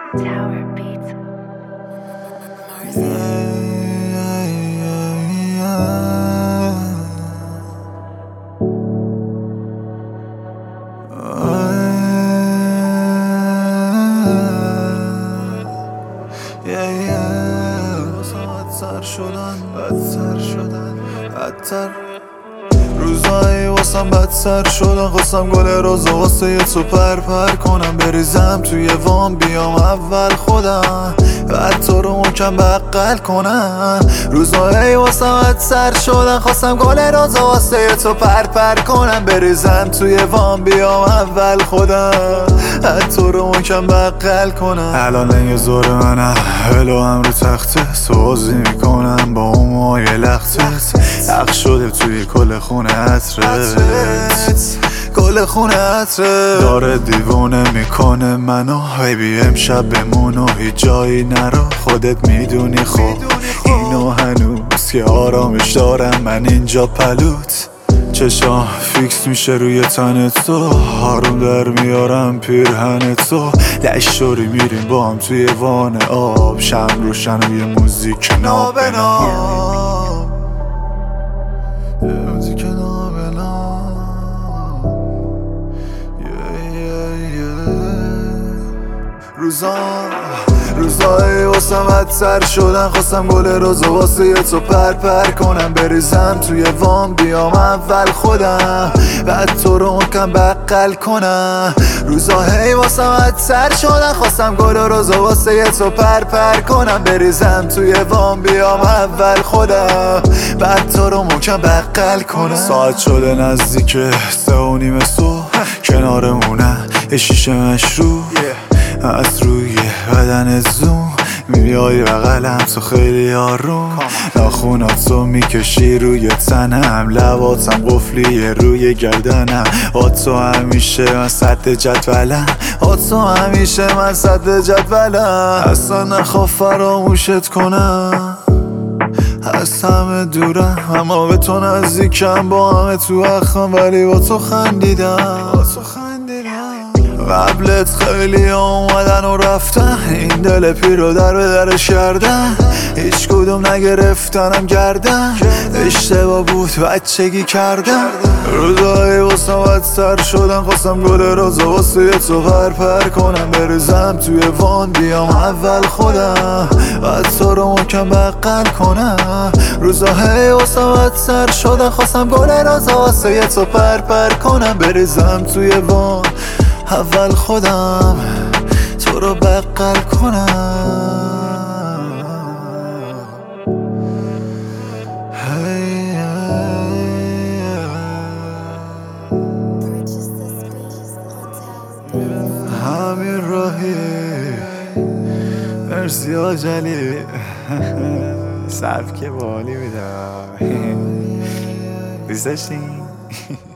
Tower Beats. بدتر روزایی واسم بدتر شدن، خواستم گل روزا واسه تو پر کنم، بریزم توی وام بیام اول خودم، بعد تو رو محکم بغل کنم. روزایی واسم بدتر شدن، خواستم گل روزا واسه تو پر کنم، بریزم توی وام بیام اول خودم، بعد تو رو محکم بغل کنم. الان یه زور منم هلو هم رو تخته سوازی میکنم با اون موهای لختت، حق شده توی کل خونه عطرت، کل خونه عطرت داره دیوونه میکنه منو. بیبی امشب بمون و هیچ جایی نرو، خودت میدونی خب اینو هنوز که آرامش دارم من اینجا پلوت. چشام فیکس میشه روی تنت تو، هارون در میارم پیرهنت تو، لشوری میریم با هم توی وان آب، شم روشن و یه موزیک نابنام، موزیک نابنام. روزایی واسم بدتر شدن، خواستم گل روزا واسه یه تو پر کنم، بریزم توی وام بیام اول خودم، بعد تو رو محکم بغل کنم. روزایی واسم بدتر شدن، خواستم گل روزا واسه یه تو پر کنم، بریزم توی وام بیام اول خودم، بعد تو رو محکم بغل کنم. ساعت شده نزدیک 3:30 صبح، کنارمونه یه شیشه مشروب، از روی بدن زوم میای بغلم تو خیلی آروم، ناخوناتو میکشی روی تنم، لباتم قفلیه روی گردنم، تو همیشه من صد جدولم، تو همیشه من صد جدولم. اصلا نخوا فراموشت کنم، از همه دورم اما به تو نزدیکم، با همه تو اخم ولی با تو خندیدم. قبلت خیلی اومدن و رفتن، این دل پیرو در به درش کردن، هیچ کدوم نگرفتنم گردن، اشتباه بود بچگی کردن. روزایی واسم بدتر شدن، خواستم گل روزا واسه تو پر کنم، بریزم توی وان بیام اول خودم، بعد تو رو محکم بغل کنم. روزایی واسم بدتر شدن، خواستم گل روزا واسه تو پر کنم، بریزم توی وان اول خودم، تو رو بغل کنم. همین راهی مرسی آجلی سبک بالی میدم دوست داشتین؟